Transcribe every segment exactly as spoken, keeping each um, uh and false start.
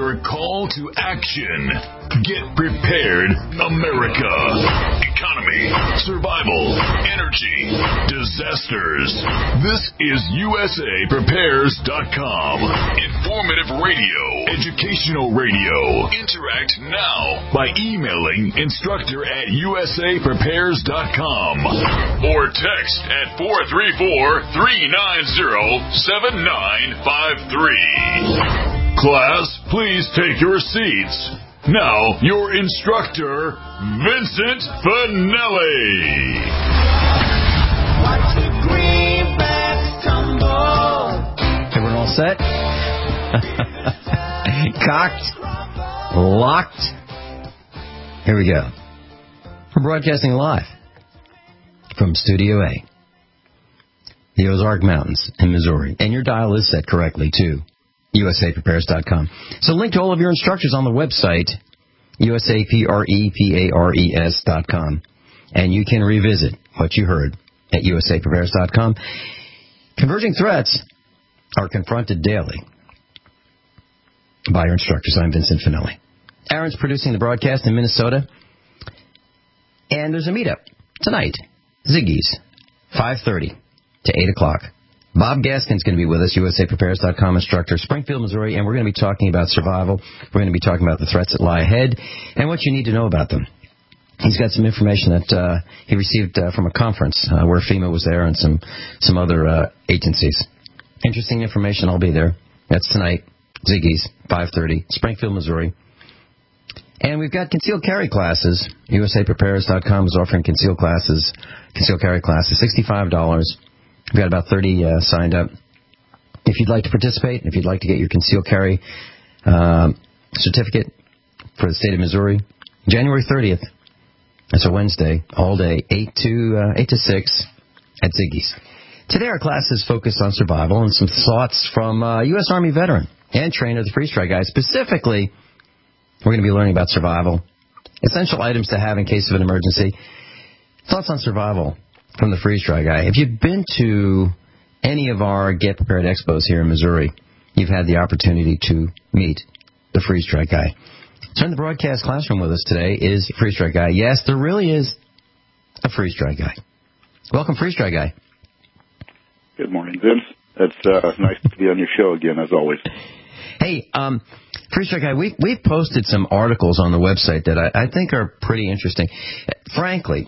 your call to action. Get prepared, America. Economy, survival, energy, disasters. This is U S A Prepares dot com. Informative radio, educational radio. Interact now by emailing instructor at U S A Prepares dot com or text at four three four, three nine zero, seven nine five three. Class, please take your seats. Now, your instructor, Vincent Finelli. Watch the greenbacks tumble. Everyone all set? Cocked? Locked? Here we go. We're broadcasting live from Studio A, the Ozark Mountains in Missouri. And your dial is set correctly, too. U S A Prepares dot com. So link to all of your instructors on the website, U S A P R E P A R E S dot com. And you can revisit what you heard at U S A Prepares dot com. Converging threats are confronted daily by your instructors. I'm Vincent Finelli. Aaron's producing the broadcast in Minnesota. And there's a meetup tonight, Ziggy's, five thirty to eight o'clock. Bob Gaskin's going to be with us, U S A Prepares dot com instructor, Springfield, Missouri, and we're going to be talking about survival. We're going to be talking about the threats that lie ahead and what you need to know about them. He's got some information that uh, he received uh, from a conference uh, where FEMA was there and some, some other uh, agencies. Interesting information. I'll be there. That's tonight, Ziggy's, five thirty, Springfield, Missouri. And we've got concealed carry classes. U S A Prepares dot com is offering concealed classes, concealed carry classes, sixty-five dollars. We've got about thirty uh, signed up. If you'd like to participate, if you'd like to get your concealed carry um, certificate for the state of Missouri, January thirtieth, that's a Wednesday, all day, eight to six at Ziggy's. Today our class is focused on survival and some thoughts from uh, U S Army veteran and trainer, the Freeze Dry guy. Specifically, we're going to be learning about survival, essential items to have in case of an emergency, thoughts on survival from the Freeze Dry guy. If you've been to any of our Get Prepared Expos here in Missouri, you've had the opportunity to meet the Freeze Dry guy. So in the broadcast classroom with us today is the Freeze Dry guy. Yes, there really is a Freeze Dry guy. Welcome, Freeze Dry guy. Good morning, Vince. It's uh, nice to be on your show again, as always. Hey, um, Freeze Dry guy, we've, we've posted some articles on the website that I, I think are pretty interesting. Frankly,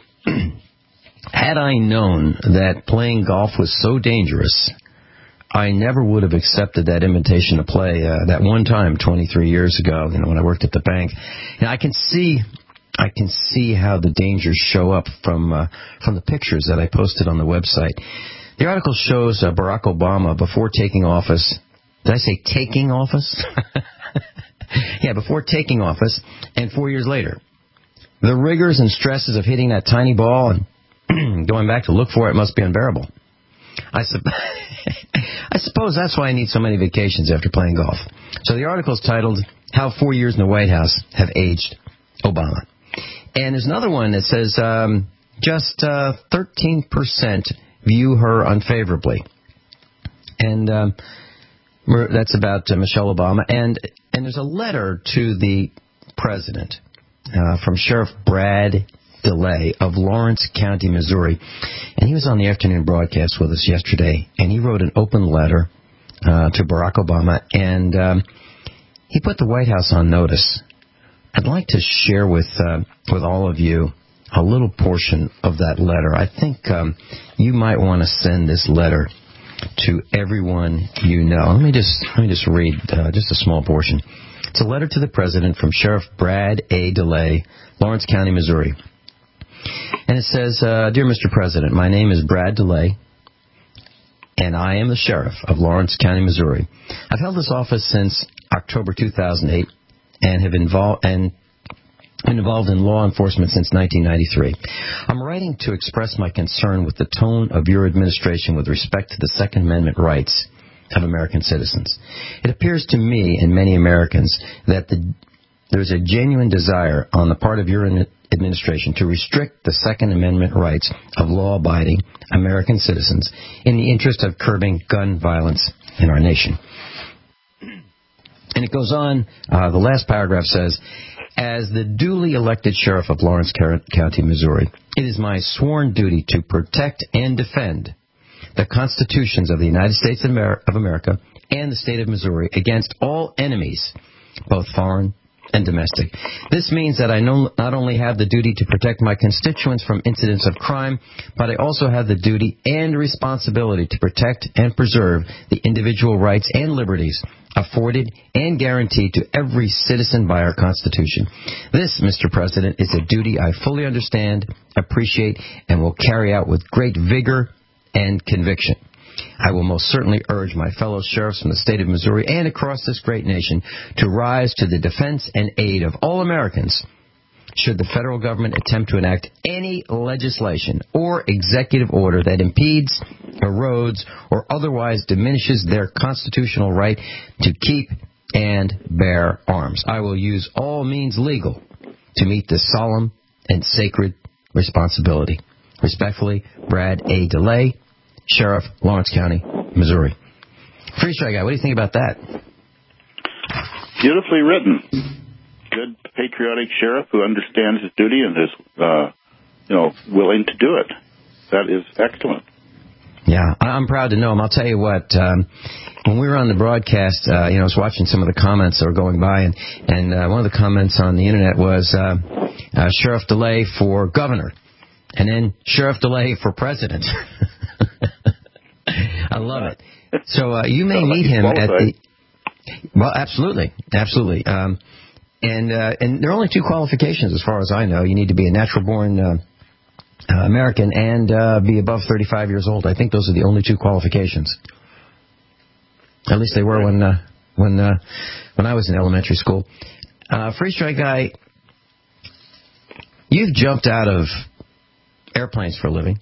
had I known that playing golf was so dangerous, I never would have accepted that invitation to play uh, that one time twenty-three years ago, you know, when I worked at the bank. Now, I can see I can see how the dangers show up from uh, from the pictures that I posted on the website. The article shows uh, Barack Obama before taking office. Did I say taking office? Yeah, before taking office, and four years later. The rigors and stresses of hitting that tiny ball and going back to look for it must be unbearable. I, su- I suppose that's why I need so many vacations after playing golf. So the article is titled, How Four Years in the White House Have Aged Obama. And there's another one that says, um, just uh, thirteen percent view her unfavorably. And um, that's about uh, Michelle Obama. And, and there's a letter to the president uh, from Sheriff Brad DeLay of Lawrence County, Missouri. And he was on the afternoon broadcast with us yesterday, and he wrote an open letter uh, to Barack Obama, and um, he put the White House on notice. I'd like to share with uh, with all of you a little portion of that letter. I think um, you might want to send this letter to everyone you know. Let me just let me just read uh, just a small portion. It's a letter to the president from Sheriff Brad A. DeLay, Lawrence County, Missouri. And it says, uh, Dear Mister President, my name is Brad DeLay, and I am the sheriff of Lawrence County, Missouri. I've held this office since October two thousand eight and have involved and been involved in law enforcement since nineteen ninety-three. I'm writing to express my concern with the tone of your administration with respect to the Second Amendment rights of American citizens. It appears to me and many Americans that the, there's a genuine desire on the part of your administration to restrict the Second Amendment rights of law-abiding American citizens in the interest of curbing gun violence in our nation. And it goes on, uh, the last paragraph says, as the duly elected sheriff of Lawrence County, Missouri, it is my sworn duty to protect and defend the constitutions of the United States of America and the state of Missouri against all enemies, both foreign and domestic. This means that I no, not only have the duty to protect my constituents from incidents of crime, but I also have the duty and responsibility to protect and preserve the individual rights and liberties afforded and guaranteed to every citizen by our Constitution. This, Mister President, is a duty I fully understand, appreciate, and will carry out with great vigor and conviction. I will most certainly urge my fellow sheriffs from the state of Missouri and across this great nation to rise to the defense and aid of all Americans should the federal government attempt to enact any legislation or executive order that impedes, erodes, or otherwise diminishes their constitutional right to keep and bear arms. I will use all means legal to meet this solemn and sacred responsibility. Respectfully, Brad A. DeLay, Sheriff, Lawrence County, Missouri. Free Strike Guy, what do you think about that? Beautifully written. Good, patriotic sheriff who understands his duty and is, uh, you know, willing to do it. That is excellent. Yeah, I'm proud to know him. I'll tell you what, um, when we were on the broadcast, uh, you know, I was watching some of the comments that were going by, and, and uh, one of the comments on the Internet was uh, uh, Sheriff DeLay for governor, and then Sheriff DeLay for president. I love it. So uh, you may meet him at the... Well, absolutely, absolutely. Um, and uh, and there are only two qualifications, as far as I know. You need to be a natural-born uh, uh, American and uh, be above thirty-five years old. I think those are the only two qualifications. At least they were when uh, when uh, when I was in elementary school. Uh, Free Strike Guy, you've jumped out of airplanes for a living.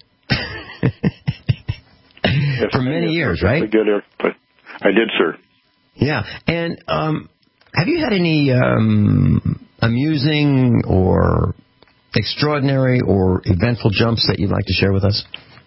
Yes, for many years, right? A good airplane. I did, sir. Yeah, and um, have you had any um, amusing or extraordinary or eventful jumps that you'd like to share with us?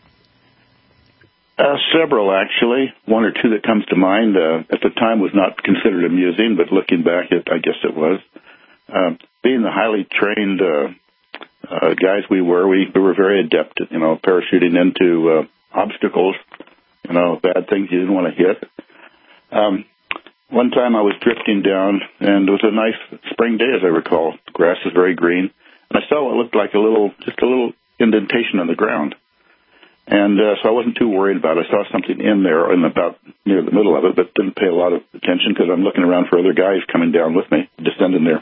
Uh, several, actually. One or two that comes to mind. Uh, at the time was not considered amusing, but looking back, it, I guess it was. Uh, being the highly trained uh, uh, guys we were, we, we were very adept at, you know, parachuting into uh, obstacles, you know, bad things you didn't want to hit. Um, one time I was drifting down, and it was a nice spring day, as I recall. The grass was very green, and I saw what looked like a little, just a little indentation on the ground. And uh, so I wasn't too worried about it. I saw something in there in about near the middle of it, but didn't pay a lot of attention because I'm looking around for other guys coming down with me, descending there.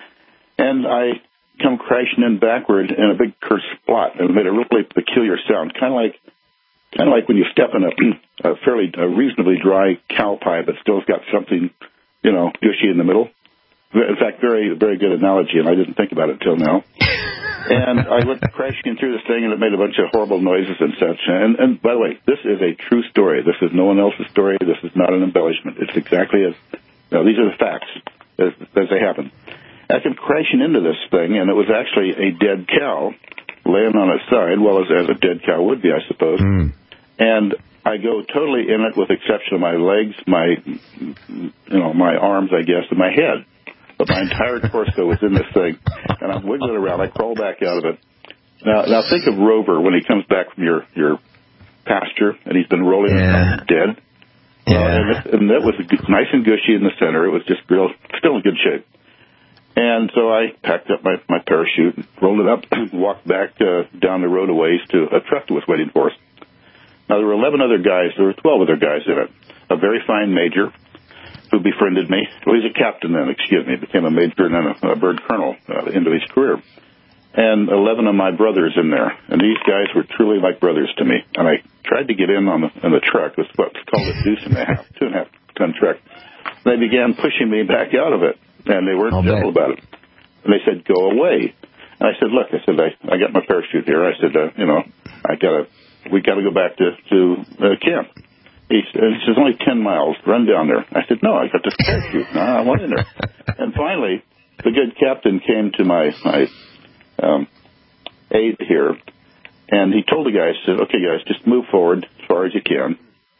And I come crashing in backward in a big curved spot, and it made a really peculiar sound, kind of like kind of like when you step in a, a fairly a reasonably dry cow pie, but still has got something, you know, gushy in the middle. In fact, very, very good analogy, and I didn't think about it till now. And I went crashing through this thing, and it made a bunch of horrible noises and such. And, and by the way, this is a true story. This is no one else's story. This is not an embellishment. It's exactly as, you know, these are the facts as, as they happen. I came crashing into this thing, and it was actually a dead cow laying on its side, well, as, as a dead cow would be, I suppose. Mm. And I go totally in it with the exception of my legs, my, you know, my arms, I guess, and my head. But my entire torso was in this thing, and I'm wiggling around. I crawl back out of it. Now, now think of Rover when he comes back from your, your pasture, and he's been rolling yeah. around dead. Yeah. Uh, and, it, and that was nice and gushy in the center. It was just real, still in good shape. And so I packed up my, my parachute, rolled it up, and walked back uh, down the road a ways to a truck that was waiting for us. Now, there were eleven other guys. There were twelve other guys in it. A very fine major who befriended me. Well, he's a captain then, excuse me. Became a major and then a, a bird colonel uh, into his career. And eleven of my brothers in there. And these guys were truly like brothers to me. And I tried to get in on the, on the truck. It was what's called a deuce and a half, two and a half ton truck. And they began pushing me back out of it. And they weren't gentle about it. And they said, go away. And I said, look, I said, I, I got my parachute here. I said, uh, you know, I gotta, we got to go back to, to uh, camp. He says, only ten miles. Run down there. I said, no, I got this parachute. No, I want in there. And finally, the good captain came to my, my um, aid here, and he told the guys, said, okay, guys, just move forward as far as you can.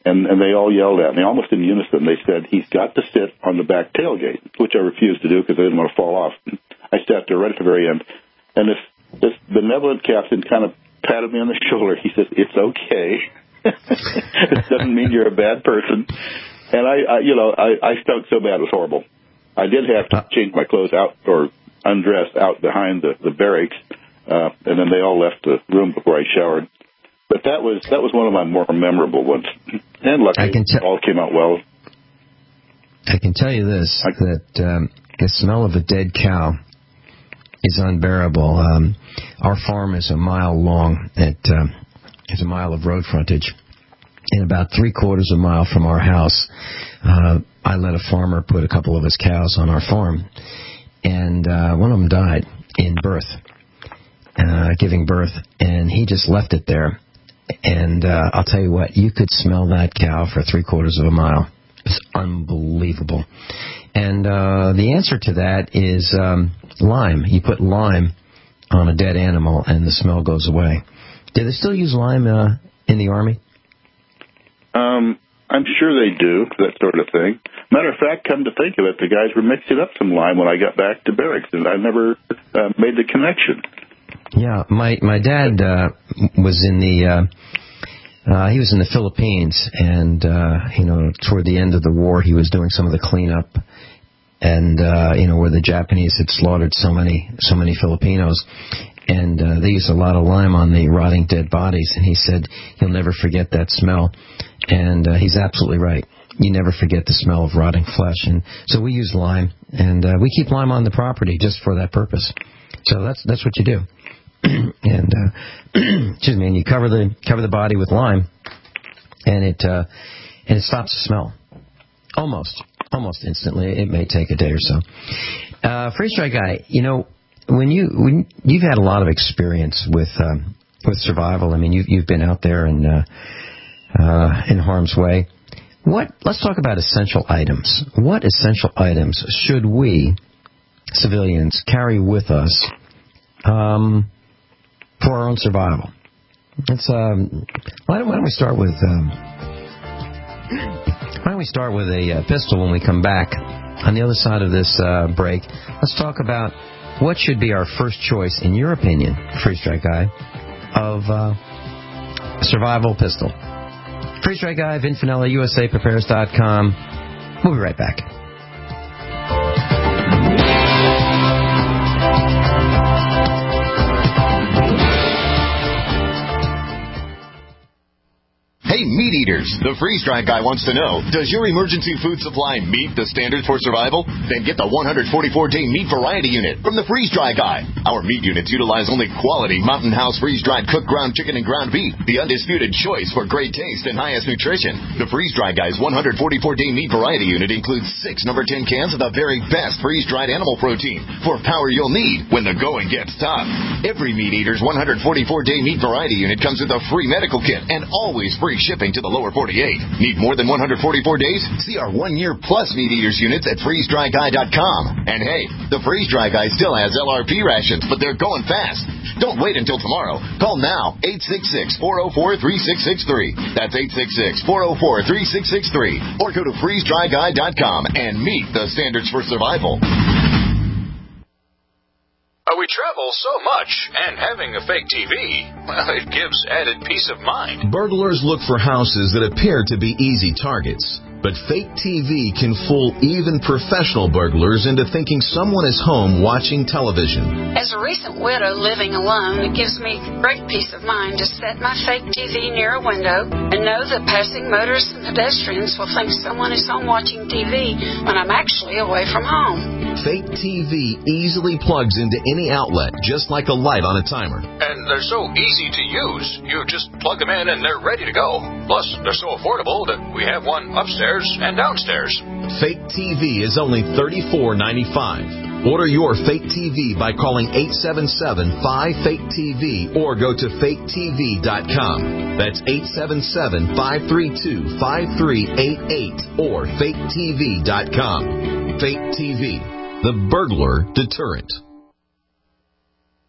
And, and they all yelled at me, almost in unison. They said, he's got to sit on the back tailgate, which I refused to do because I didn't want to fall off. I sat there right at the very end. And this, this benevolent captain kind of patted me on the shoulder. He says, it's okay. It doesn't mean you're a bad person. And I, I you know, I, I stunk so bad, it was horrible. I did have to change my clothes out or undress out behind the, the barracks, uh, and then they all left the room before I showered. But that was that was one of my more memorable ones. And luckily, it te- all came out well. I can tell you this, I, that um, the smell of a dead cow is unbearable. Um, our farm is a mile long. It um, is a mile of road frontage. And about three quarters of a mile from our house, uh, I let a farmer put a couple of his cows on our farm. And uh, one of them died in birth, uh, giving birth. And he just left it there. And uh, I'll tell you what, you could smell that cow for three quarters of a mile. It's unbelievable. And uh, the answer to that is um, lime. You put lime on a dead animal and the smell goes away. Do they still use lime uh, in the Army? Um, I'm sure they do, that sort of thing. Matter of fact, come to think of it, the guys were mixing up some lime when I got back to barracks, and I never uh, made the connection. Yeah, my my dad uh, was in the uh, uh, he was in the Philippines, and uh, you know, toward the end of the war, he was doing some of the cleanup, and uh, you know, where the Japanese had slaughtered so many so many Filipinos. And uh, they used a lot of lime on the rotting dead bodies. And he said he'll never forget that smell. And uh, he's absolutely right. You never forget the smell of rotting flesh. And so we use lime. And uh, we keep lime on the property just for that purpose. So that's that's what you do. and uh, excuse me. And you cover the cover the body with lime, and it uh, and it stops the smell almost almost instantly. It may take a day or so. Uh, Freeze Dry Guy, you know. When you when you've had a lot of experience with um, with survival, I mean you've you've been out there in uh, uh, in harm's way. What? Let's talk about essential items. What essential items should we civilians carry with us um, for our own survival? It's um, why don't, why don't we start with um, why don't we start with a uh, pistol when we come back on the other side of this uh, break? Let's talk about. What should be our first choice, in your opinion, Freeze Dry Guy, of uh, survival pistol? Freeze Dry Guy, Vinfinella, U S A Prepares dot com. We'll be right back. Hey, meat eaters, the Freeze Dry Guy wants to know, does your emergency food supply meet the standards for survival? Then get the one hundred forty-four day meat variety unit from the Freeze Dry Guy. Our meat units utilize only quality Mountain House freeze-dried cooked ground chicken and ground beef, the undisputed choice for great taste and highest nutrition. The Freeze Dry Guy's one hundred forty-four day meat variety unit includes six number ten cans of the very best freeze-dried animal protein for power you'll need when the going gets tough. Every meat eater's one hundred forty-four day meat variety unit comes with a free medical kit and always free shipping to the lower forty-eight. Need more than one hundred forty-four days? See our one-year plus meat eaters units at freeze dry guy dot com. And hey, the Freeze Dry Guy still has L R P rations, but they're going fast. Don't wait until tomorrow. Call now, eight six six, four oh four, three six six three. That's eight six six, four oh four, three six six three. Or go to freeze dry guy dot com and meet the standards for survival. We travel so much, and having a fake T V, well, it gives added peace of mind. Burglars look for houses that appear to be easy targets. But fake T V can fool even professional burglars into thinking someone is home watching television. As a recent widow living alone, it gives me great peace of mind to set my fake T V near a window and know that passing motorists and pedestrians will think someone is home watching T V when I'm actually away from home. Fake T V easily plugs into any outlet, just like a light on a timer. And they're so easy to use. You just plug them in and they're ready to go. Plus, they're so affordable that we have one upstairs and downstairs. Fake T V is only thirty-four ninety-five. Order your fake T V by calling eight seven seven, five, fake T V or go to fake T V dot com. That's eight seven seven, five three two, five three eight eight or fake T V dot com. Fake T V, the burglar deterrent.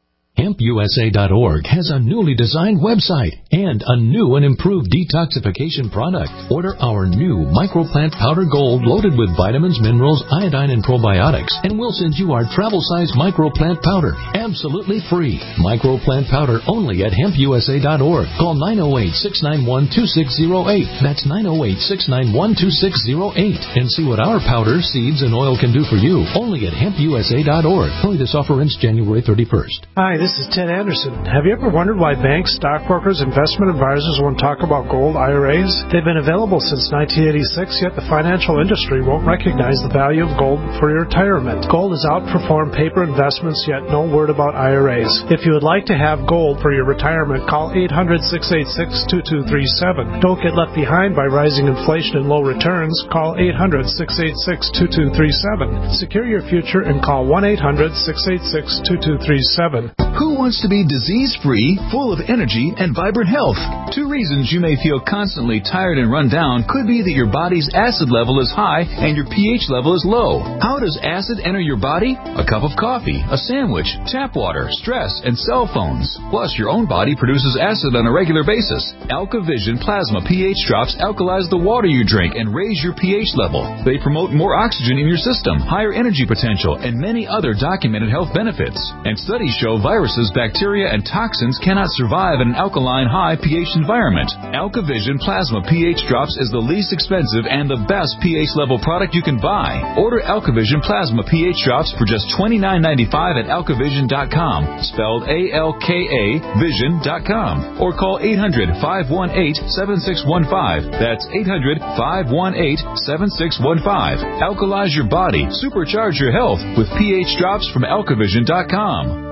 hemp u s a dot org has a newly designed website and a new and improved detoxification product. Order our new Microplant Powder Gold loaded with vitamins, minerals, iodine, and probiotics, and we'll send you our travel-sized Microplant Powder absolutely free. Microplant Powder only at hemp u s a dot org. Call nine oh eight, six nine one, two six oh eight. That's nine oh eight, six nine one, two six oh eight. And see what our powder, seeds, and oil can do for you. Only at hemp u s a dot org. Only this offer ends January thirty-first. Hi, this is Ted Anderson. Have you ever wondered why banks, stockbrokers, investment advisors won't talk about gold I R As? They've been available since nineteen eighty-six, yet the financial industry won't recognize the value of gold for your retirement. Gold has outperformed paper investments, yet no word about I R As. If you would like to have gold for your retirement, call eight hundred, six eight six, two two three seven. Don't get left behind by rising inflation and low returns. Call eight hundred, six eight six, two two three seven. Secure your future and call one eight hundred, six eight six, two two three seven. Who wants to be disease-free, full of energy, and vibrant health? Two reasons you may feel constantly tired and run down could be that your body's acid level is high and your pH level is low. How does acid enter your body? A cup of coffee, a sandwich, tap water, stress, and cell phones. Plus, your own body produces acid on a regular basis. AlkaVision Plasma pH drops alkalize the water you drink and raise your pH level. They promote more oxygen in your system, higher energy potential, and many other documented health benefits. And studies show viruses, bacteria, and toxins cannot survive in an alkaline high pH environment. AlkaVision Plasma pH Drops is the least expensive and the best pH level product you can buy. Order AlkaVision Plasma pH Drops for just twenty-nine ninety-five at alkavision dot com, spelled A L K A vision dot com, or call eight hundred, five one eight, seven six one five. That's eight hundred, five one eight, seven six one five. Alkalize your body, supercharge your health with pH Drops from alkavision dot com.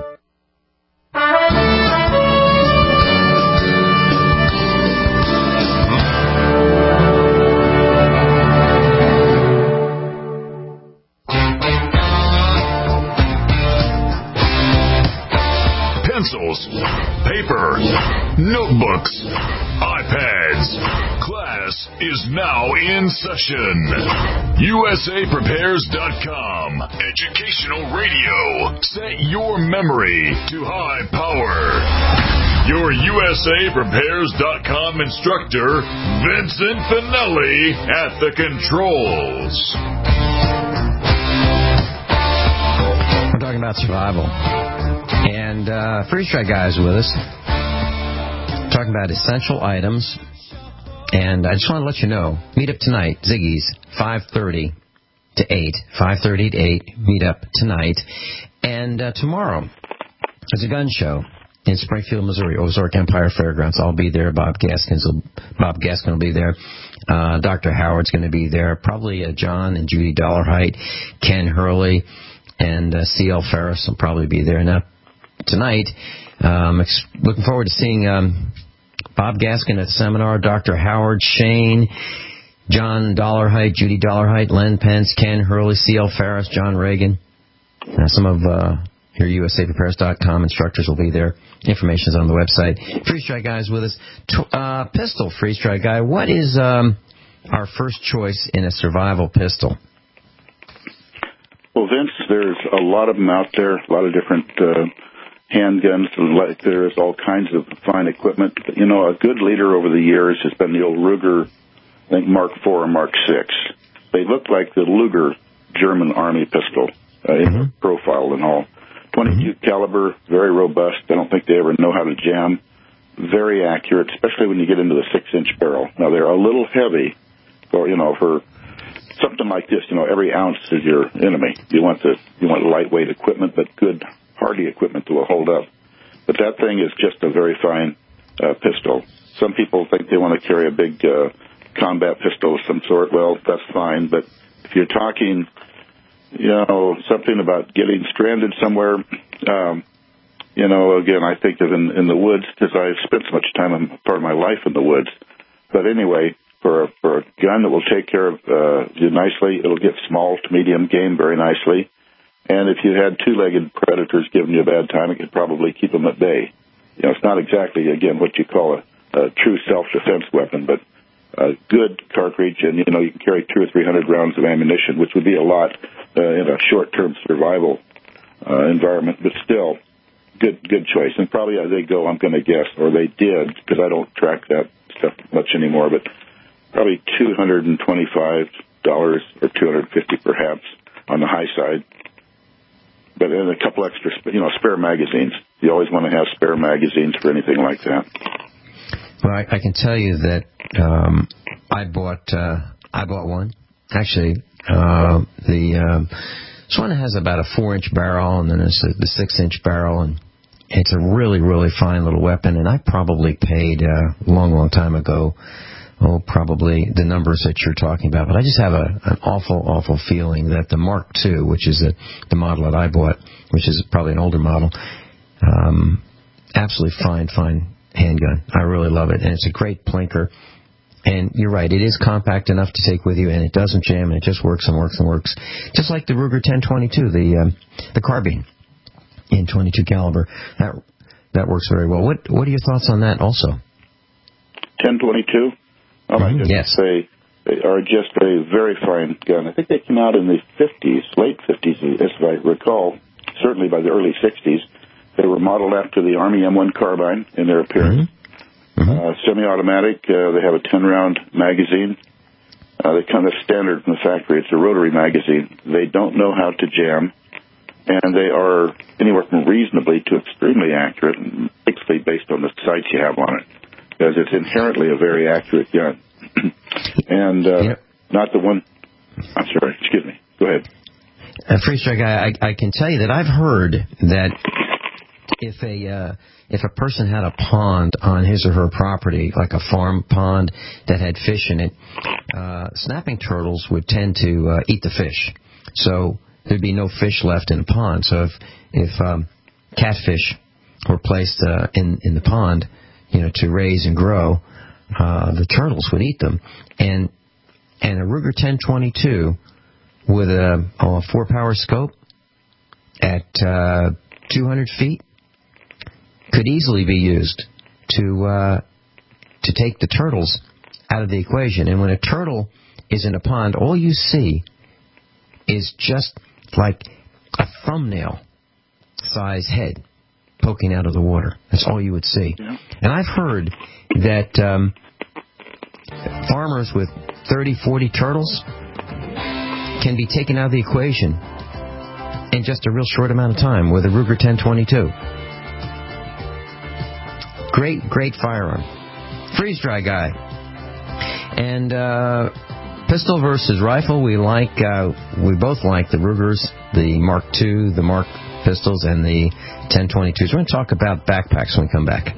Pencils, paper, notebooks, iPads. Class is now in session. U S A Prepares dot com. Educational radio. Set your memory to high power. Your U S A Prepares dot com instructor, Vincent Finelli, at the controls. We're talking about survival. And uh, Freeze Dry Guy's with us, talking about essential items. And I just want to let you know, meet up tonight, Ziggy's, five thirty to eight. five thirty to eight, meet up tonight. And uh, tomorrow, there's a gun show in Springfield, Missouri, Ozark Empire Fairgrounds. I'll be there. Bob Gaskins will, Bob Gaskin will be there. Uh, Doctor Howard's going to be there. Probably uh, John and Judy Dollarhite, Ken Hurley, and uh, C L Ferris will probably be there. Now, tonight, um, ex- looking forward to seeing um, Bob Gaskin at the seminar, Doctor Howard, Shane, John Dollarhite, Judy Dollarhite, Len Pence, Ken Hurley, C L Ferris, John Reagan. Uh, some of uh, your U S A Prepares dot com instructors will be there. Information is on the website. Freeze Dry Guy's with us. T- uh, pistol, Freeze Dry Guy. What is um, our first choice in a survival pistol? Well, Vince, there's a lot of them out there, a lot of different uh, handguns. Like there's all kinds of fine equipment. But, you know, a good leader over the years has been the old Ruger, I think Mark four or Mark six. They look like the Luger German Army pistol uh, in mm-hmm. profile and all. twenty-two mm-hmm. caliber, very robust. I don't think they ever know how to jam. Very accurate, especially when you get into the six-inch barrel. Now, they're a little heavy for, you know, for something like this. You know, every ounce is your enemy. You want the you want lightweight equipment, but good, hardy equipment that will hold up. But that thing is just a very fine uh, pistol. Some people think they want to carry a big uh, combat pistol of some sort. Well, that's fine, but if you're talking, you know, something about getting stranded somewhere, um, you know, again, I think of in, in the woods, because I've spent so much time, in part of my life in the woods. But anyway, for a, for a gun that will take care of uh, you nicely, it'll get small to medium game very nicely. And if you had two-legged predators giving you a bad time, it could probably keep them at bay. You know, it's not exactly, again, what you call a, a true self-defense weapon, but a good cartridge, and, you know, you can carry two or three hundred rounds of ammunition, which would be a lot uh, in a short-term survival uh, environment. But still, good good choice. And probably as they go, I'm going to guess, or they did, because I don't track that stuff much anymore, but probably two hundred twenty-five dollars or two hundred fifty dollars perhaps on the high side. But then a couple extra, you know, spare magazines. You always want to have spare magazines for anything like that. Well, I, I can tell you that um, I bought uh, I bought one. Actually, uh, the um, this one has about a four-inch barrel, and then there's a, the six-inch barrel, and it's a really, really fine little weapon. And I probably paid uh, a long, long time ago, oh, probably the numbers that you're talking about. But I just have a, an awful, awful feeling that the Mark two, which is a, the model that I bought, which is probably an older model, um, absolutely fine, fine handgun. I really love it, and it's a great plinker. And you're right, it is compact enough to take with you, and it doesn't jam, and it just works and works and works. Just like the Ruger ten twenty-two, the um, the carbine in twenty-two caliber. That that works very well. What what are your thoughts on that also? ten twenty-two? Oh, my goodness. Yes. They, they are just a very fine gun. I think they came out in the fifties, late fifties, as I recall, certainly by the early sixties. They were modeled after the Army M one carbine in their appearance. Mm-hmm. Mm-hmm. Uh, semi-automatic, uh, they have a ten-round magazine. Uh, they come as standard from the factory. It's a rotary magazine. They don't know how to jam, and they are anywhere from reasonably to extremely accurate, basically based on the sights you have on it, because it's inherently a very accurate gun. and uh, yep. not the one... I'm sorry, excuse me. Go ahead. Uh, Free Strike, I, I, I can tell you that I've heard that if a uh, if a person had a pond on his or her property, like a farm pond that had fish in it, uh, snapping turtles would tend to uh, eat the fish. So there'd be no fish left in the pond. So if if um, catfish were placed uh, in in the pond, you know, to raise and grow, uh, the turtles would eat them. And and a Ruger ten twenty-two with a, oh, a four power scope at uh, two hundred feet could easily be used to uh, to take the turtles out of the equation. And when a turtle is in a pond, all you see is just like a thumbnail size head poking out of the water. That's all you would see. Yeah. And I've heard that um, farmers with thirty, forty turtles can be taken out of the equation in just a real short amount of time with a Ruger ten twenty-two. Great, great firearm. Freeze-dry guy. And uh, pistol versus rifle, we like, uh, we both like the Rugers, the Mark two, the Mark pistols, and the ten twenty-twos. We're going to talk about backpacks when we come back.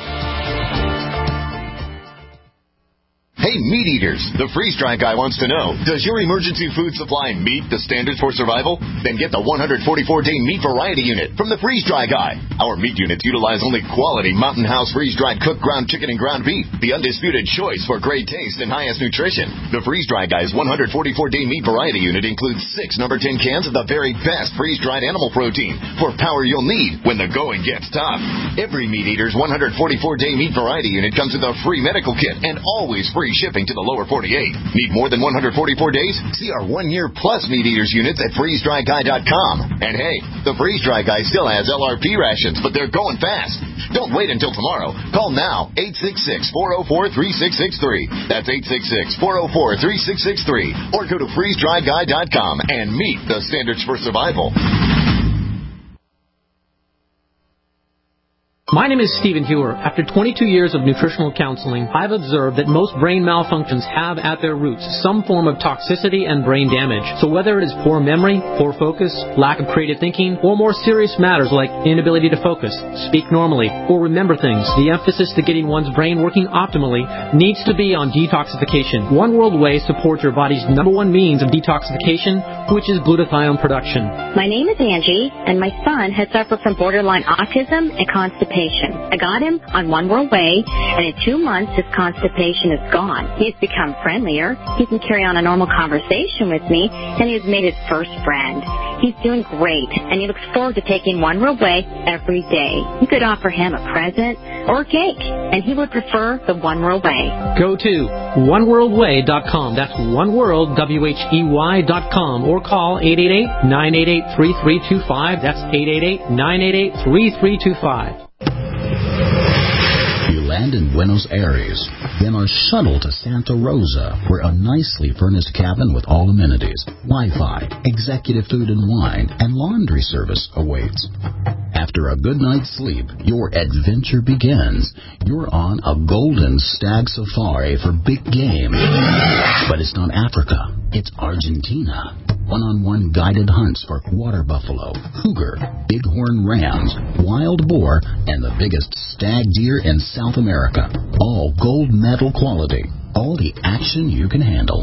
Hey, meat eaters, the freeze-dry guy wants to know, does your emergency food supply meet the standards for survival? Then get the one hundred forty-four day meat variety unit from the freeze-dry guy. Our meat units utilize only quality Mountain House freeze-dried cooked ground chicken and ground beef, the undisputed choice for great taste and highest nutrition. The freeze-dry guy's one hundred forty-four day meat variety unit includes six number ten cans of the very best freeze-dried animal protein for power you'll need when the going gets tough. Every meat eater's one hundred forty-four day meat variety unit comes with a free medical kit and always free shipping to the lower forty-eight. Need more than one hundred forty-four days? See our one-year plus Meat Eaters units at freeze dry guy dot com. And hey, the Freeze Dry Guy still has L R P rations, but they're going fast. Don't wait until tomorrow. Call now, eight six six, four oh four, three six six three. That's eight six six, four oh four, three six six three. Or go to freeze dry guy dot com and meet the standards for survival. My name is Stephen Hewer. After twenty-two years of nutritional counseling, I've observed that most brain malfunctions have at their roots some form of toxicity and brain damage. So whether it is poor memory, poor focus, lack of creative thinking, or more serious matters like inability to focus, speak normally, or remember things, the emphasis to getting one's brain working optimally needs to be on detoxification. One World Whey supports your body's number one means of detoxification, which is glutathione production. My name is Angie, and my son has suffered from borderline autism and constipation. I got him on One World Whey, and in two months his constipation is gone. He's become friendlier, he can carry on a normal conversation with me, and he has made his first friend. He's doing great, and he looks forward to taking One World Way every day. You could offer him a present or a cake, and he would prefer the One World Way. Go to one world way dot com. That's one world, W H E Y dot com, or call eight eight eight, nine eight eight, three three two five. That's eight eight eight, nine eight eight, three three two five. You land in Buenos Aires, then are shuttled to Santa Rosa, where a nicely furnished cabin with all amenities, Wi-Fi, executive food and wine, and laundry service awaits. After a good night's sleep, your adventure begins. You're on a golden stag safari for big game. But it's not Africa, it's Argentina. One-on-one guided hunts for water buffalo, cougar, bighorn rams, wild boar, and the biggest stag deer in South America. All gold medal quality. All the action you can handle.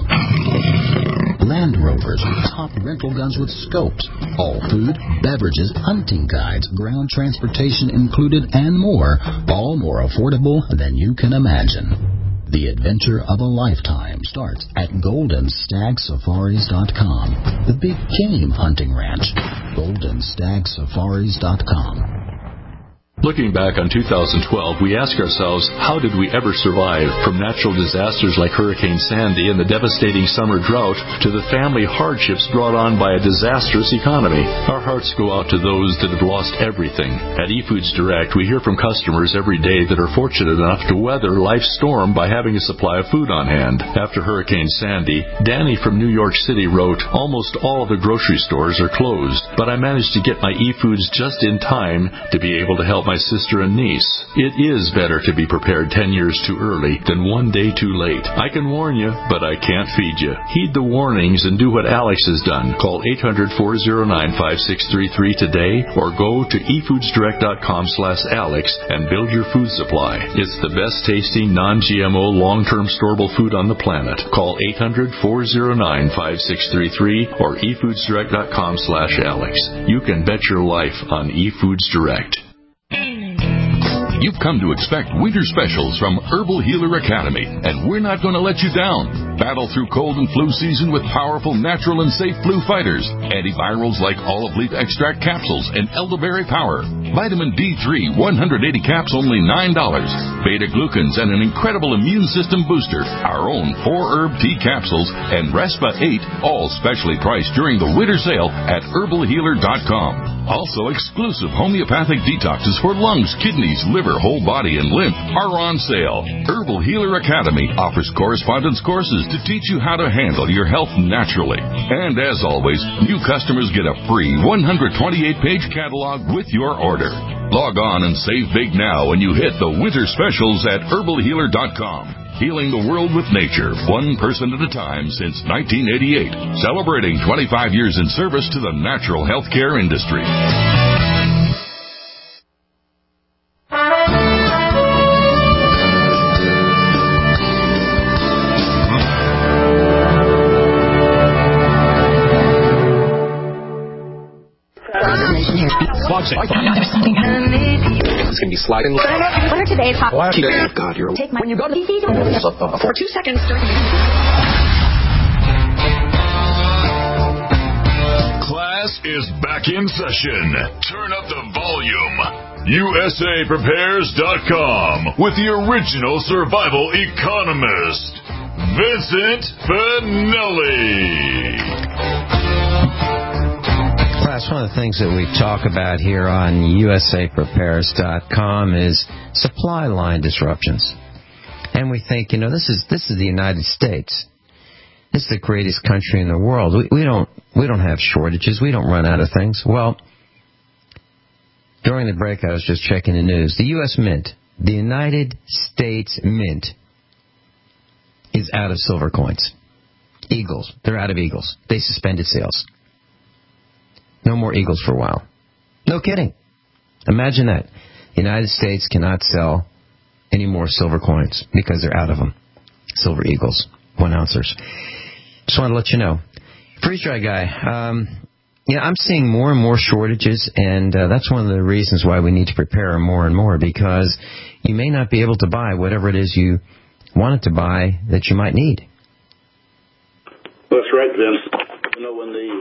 Land Rovers, top rental guns with scopes. All food, beverages, hunting guides, ground transportation included, and more. All more affordable than you can imagine. The adventure of a lifetime starts at golden stag safaris dot com. The big game hunting ranch. golden stag safaris dot com. Looking back on two thousand twelve, we ask ourselves, how did we ever survive? From natural disasters like Hurricane Sandy and the devastating summer drought to the family hardships brought on by a disastrous economy. Our hearts go out to those that have lost everything. At eFoods Direct, we hear from customers every day that are fortunate enough to weather life's storm by having a supply of food on hand. After Hurricane Sandy, Danny from New York City wrote, almost all of the grocery stores are closed, but I managed to get my eFoods just in time to be able to help my sister and niece. It is better to be prepared ten years too early than one day too late. I can warn you, but I can't feed you. Heed the warnings and do what Alex has done. Call eight hundred, four oh nine, five six three three today or go to e foods direct dot com slash alex and build your food supply. It's the best tasting, non-G M O, long-term storable food on the planet. Call eight hundred, four oh nine, five six three three or e foods direct dot com slash alex. You can bet your life on eFoods Direct. You've come to expect winter specials from Herbal Healer Academy, and we're not going to let you down. Battle through cold and flu season with powerful, natural, and safe flu fighters. Antivirals like olive leaf extract capsules and elderberry power. Vitamin D three, one hundred eighty caps, only nine dollars. Beta-glucans and an incredible immune system booster. Our own four-herb tea capsules and Respa eight, all specially priced during the winter sale at herbal healer dot com. Also, exclusive homeopathic detoxes for lungs, kidneys, liver, whole body, and lymph are on sale. Herbal Healer Academy offers correspondence courses to teach you how to handle your health naturally. And as always, new customers get a free one hundred twenty-eight page catalog with your order. Log on and save big now when you hit the winter specials at herbal healer dot com. Healing the world with nature, one person at a time since nineteen eighty-eight. Celebrating twenty-five years in service to the natural healthcare industry. It's going to be sliding. What are today's hot? Oh, God, you're... Take my... When you go to the P C, for two seconds. Class is back in session. Turn up the volume. U S A Prepares dot com with the original survival economist, Vincent Finelli. Class, one of the things that we talk about here on U S A Prepares dot com is supply line disruptions. And we think, you know, this is this is the United States. This is the greatest country in the world. We, we don't we don't have shortages. We don't run out of things. Well, during the break, I was just checking the news. The U S Mint, the United States Mint, is out of silver coins. Eagles, they're out of Eagles. They suspended sales. No more Eagles for a while. No kidding. Imagine that. The United States cannot sell any more silver coins because they're out of them. Silver Eagles, one ouncers. Just want to let you know. Freeze dry guy. Um, yeah, I'm seeing more and more shortages, and uh, that's one of the reasons why we need to prepare more and more, because you may not be able to buy whatever it is you wanted to buy that you might need. Well, that's right, Vince. You know, when the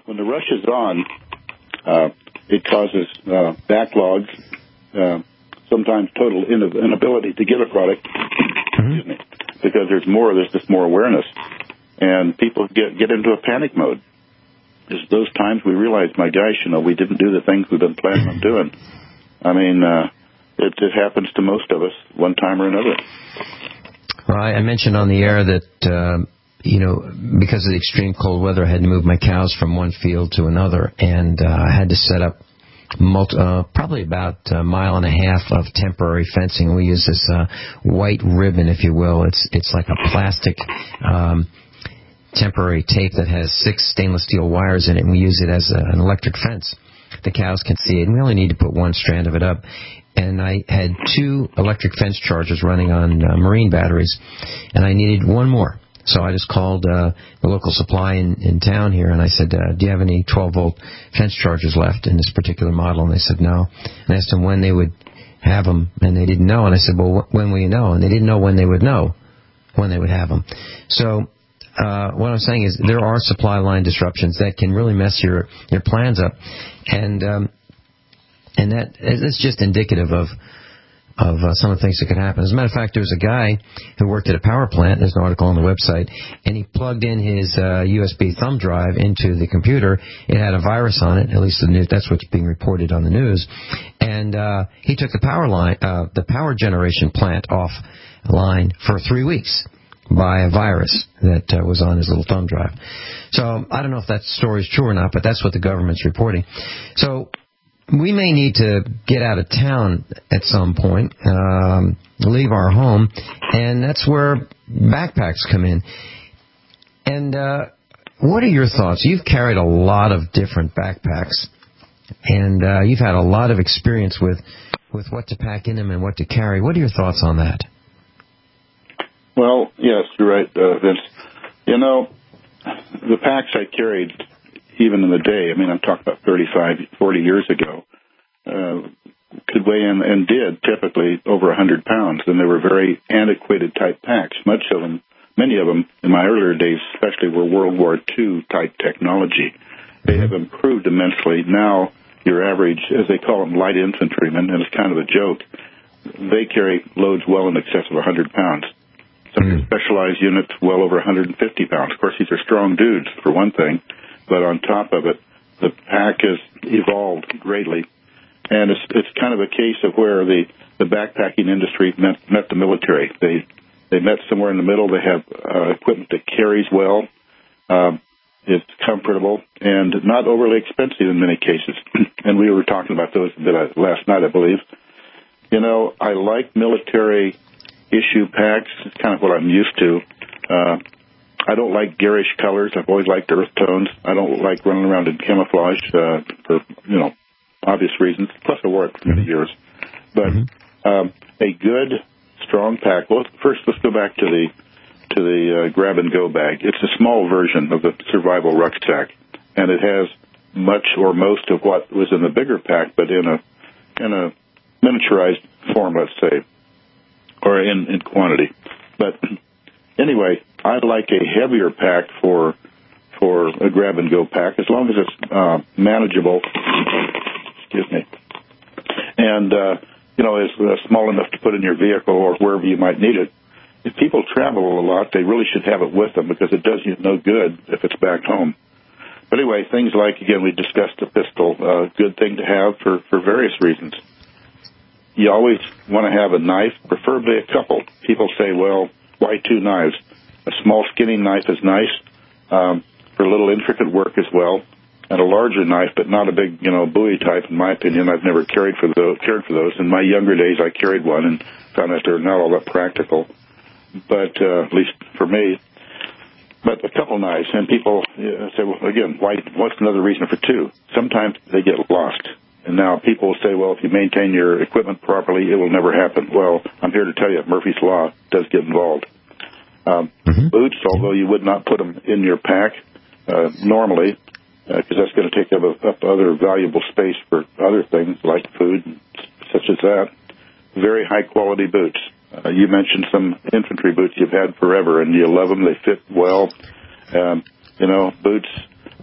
when the rush is on, uh, it causes uh, backlogs, uh, sometimes total inability to get a product, excuse me, because there's more, there's just more awareness. And people get, get into a panic mode. It's those times we realize, my gosh, you know, we didn't do the things we've been planning on doing. I mean, uh, it, it happens to most of us one time or another. Well, I mentioned on the air that, uh, you know, because of the extreme cold weather, I had to move my cows from one field to another, and uh, I had to set up multi, uh, probably about a mile and a half of temporary fencing. We use this uh, white ribbon, if you will. It's it's like a plastic um, temporary tape that has six stainless steel wires in it, and we use it as a, an electric fence. The cows can see it, and we only need to put one strand of it up. And I had two electric fence chargers running on uh, marine batteries, and I needed one more. So I just called uh, the local supply in, in town here, and I said, uh, do you have any twelve-volt fence chargers left in this particular model? And they said no. And I asked them when they would have them, and they didn't know. And I said, well, wh- when will you know? And they didn't know when they would know when they would have them. So uh, what I'm saying is there are supply line disruptions that can really mess your, your plans up. And um, and that it's just indicative of of uh, some of the things that could happen. As a matter of fact, there was a guy who worked at a power plant, there's an article on the website, and he plugged in his uh, U S B thumb drive into the computer. It had a virus on it, at least the news, that's what's being reported on the news. And uh, he took the power line, uh, the power generation plant offline for three weeks by a virus that uh, was on his little thumb drive. So I don't know if that story's true or not, but that's what the government's reporting. So we may need to get out of town at some point, um, leave our home, and that's where backpacks come in. And uh, what are your thoughts? You've carried a lot of different backpacks, and uh, you've had a lot of experience with, with what to pack in them and what to carry. What are your thoughts on that? Well, yes, you're right, uh, Vince. You know, the packs I carried, even in the day, I mean, I'm talking about thirty-five, forty years ago, uh, could weigh in and did typically over one hundred pounds, and they were very antiquated type packs. Much of them, many of them in my earlier days especially, were World War Two type technology. They have improved immensely. Now, your average, as they call them, light infantrymen, and it's kind of a joke, they carry loads well in excess of one hundred pounds. Some mm. specialized units well over one hundred fifty pounds. Of course, these are strong dudes, for one thing. But on top of it, the pack has evolved greatly. And it's it's kind of a case of where the, the backpacking industry met, met the military. They they met somewhere in the middle. They have uh, equipment that carries well. Um, it's comfortable and not overly expensive in many cases. And we were talking about those a bit last night, I believe. You know, I like military issue packs. It's kind of what I'm used to. Uh I don't like garish colors. I've always liked earth tones. I don't like running around in camouflage uh, for, you know, obvious reasons. Plus, I wore it for many years. But mm-hmm. um, a good, strong pack. Well, first, let's go back to the to the uh, grab-and-go bag. It's a small version of the survival rucksack, and it has much or most of what was in the bigger pack, but in a in a miniaturized form, let's say, or in, in quantity. But anyway, I like a heavier pack for for a grab-and-go pack, as long as it's uh, manageable. Excuse me. And, uh, you know, is uh, small enough to put in your vehicle or wherever you might need it. If people travel a lot, they really should have it with them because it does you no good if it's back home. But anyway, things like, again, we discussed the pistol, uh, good thing to have for, for various reasons. You always want to have a knife, preferably a couple. People say, well, why two knives? A small, skinny knife is nice um, for a little intricate work as well, and a larger knife, but not a big, you know, Bowie type. In my opinion, I've never carried for those. Cared for those. In my younger days, I carried one and found that they're not all that practical, but uh, at least for me. But a couple knives, and people uh, say, well, again, why? What's another reason for two? Sometimes they get lost. And now people will say, well, if you maintain your equipment properly, it will never happen. Well, I'm here to tell you, Murphy's Law does get involved. Um, mm-hmm. Boots, although you would not put them in your pack uh, normally, because uh, that's going to take up, up other valuable space for other things like food, such as that. Very high-quality boots. Uh, you mentioned some infantry boots you've had forever, and you love them. They fit well. Um, you know, boots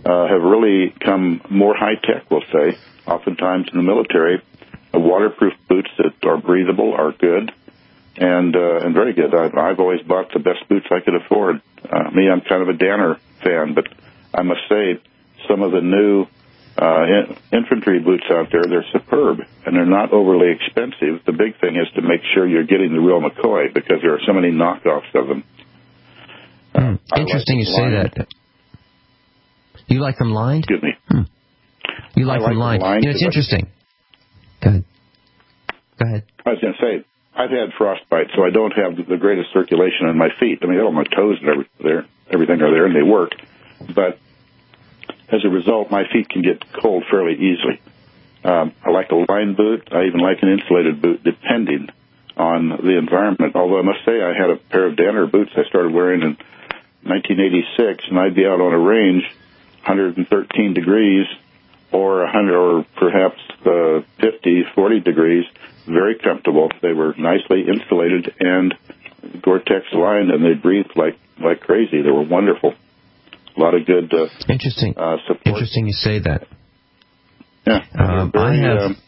uh, have really come more high-tech, we'll say. Oftentimes in the military, uh, waterproof boots that are breathable are good and uh, and very good. I've, I've always bought the best boots I could afford. Uh, me, I'm kind of a Danner fan, but I must say some of the new uh, in, infantry boots out there, they're superb, and they're not overly expensive. The big thing is to make sure you're getting the real McCoy, because there are so many knockoffs of them. Mm, interesting like you say that. You like them lined? Excuse me. Hmm. You like, like them lined. Them lined you know, it's interesting. Go ahead. Go ahead. I was going to say, I've had frostbite, so I don't have the greatest circulation in my feet. I mean, all my toes and every, there, everything are there, and they work. But as a result, my feet can get cold fairly easily. Um, I like a lined boot. I even like an insulated boot, depending on the environment. Although I must say, I had a pair of Danner boots I started wearing in nineteen eighty-six, and I'd be out on a range, one hundred thirteen degrees, or one hundred, or perhaps uh, fifty, forty degrees, very comfortable. They were nicely insulated and Gore-Tex lined, and they breathed like, like crazy. They were wonderful. A lot of good uh, interesting uh, support. Interesting you say that. Yeah, um, very, I have um,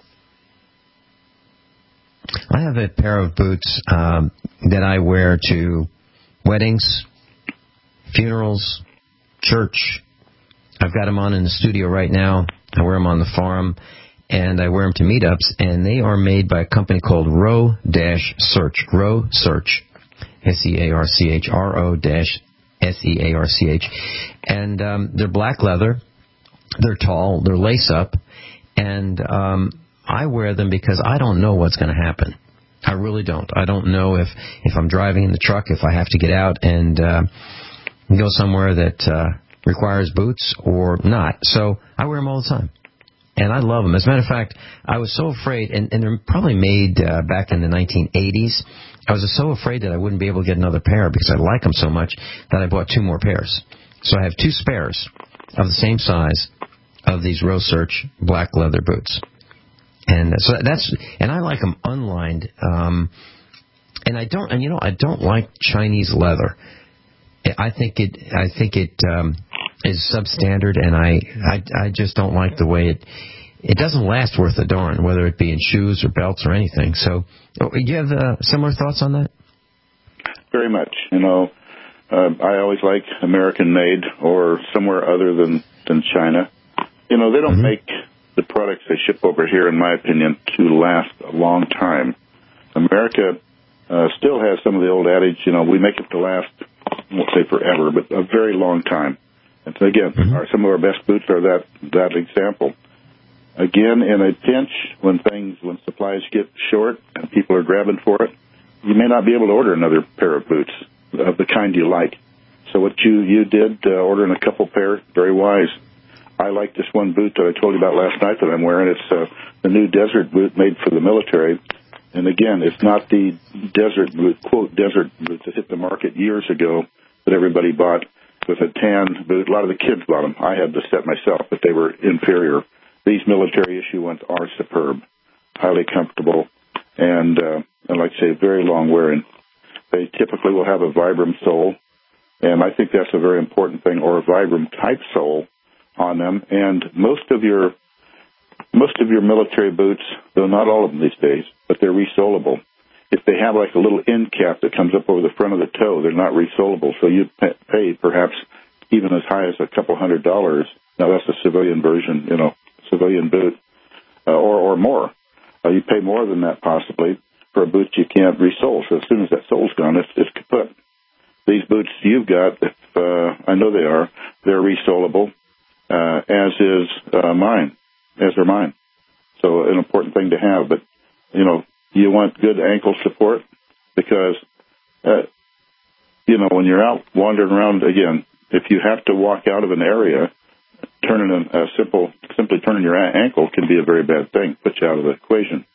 I have a pair of boots um, that I wear to weddings, funerals, church. I've got them on in the studio right now. I wear them on the farm, and I wear them to meetups, and they are made by a company called Row Search. Row Search. S E A R C H. R O S E A R C H. And um, they're black leather. They're tall. They're lace-up. And um, I wear them because I don't know what's going to happen. I really don't. I don't know if, if I'm driving in the truck, if I have to get out and uh, go somewhere that uh, requires boots or not. So I wear them all the time. And I love them. As a matter of fact, I was so afraid, and, and they're probably made uh, back in the nineteen eighties. I was so afraid that I wouldn't be able to get another pair because I like them so much that I bought two more pairs. So I have two spares of the same size of these Row Search black leather boots. And so that's, and I like them unlined. Um, and I don't, and you know, I don't like Chinese leather. I think it, I think it um, is substandard, and I, I, I just don't like the way it, it doesn't last worth a darn, whether it be in shoes or belts or anything. So, do you have uh, similar thoughts on that? Very much. You know, uh, I always like American-made or somewhere other than, than China. You know, they don't mm-hmm. make the products they ship over here, in my opinion, to last a long time. America uh, still has some of the old adage, you know, we make it to last, I won't say forever, but a very long time. And so, again, mm-hmm. our, some of our best boots are that, that example. Again, in a pinch, when things, when supplies get short and people are grabbing for it, you may not be able to order another pair of boots of the kind you like. So what you, you did, uh, ordering a couple pair, very wise. I like this one boot that I told you about last night that I'm wearing. It's uh, the new desert boot made for the military. And again, it's not the desert boot, quote, desert boot that hit the market years ago that everybody bought with a tan boot. A lot of the kids bought them. I had the set myself, but they were inferior. These military-issue ones are superb, highly comfortable, and, uh, and like I say, very long-wearing. They typically will have a Vibram sole, and I think that's a very important thing, or a Vibram-type sole on them. And most of your most of your military boots, though not all of them these days, but they're resolable. If they have like a little end cap that comes up over the front of the toe, they're not resolable, so you pay perhaps even as high as a couple hundred dollars. Now, that's a civilian version, you know, civilian boot, uh, or, or more. Uh, you pay more than that possibly for a boot you can't resole. So as soon as that sole's gone, it's, it's kaput. These boots you've got, if, uh, I know they are, they're resolable, uh, as is uh, mine, as are mine. So an important thing to have. But, you know, you want good ankle support because, uh, you know, when you're out wandering around, again, if you have to walk out of an area, turning a, a simple, simply turning your ankle can be a very bad thing, put you out of the equation.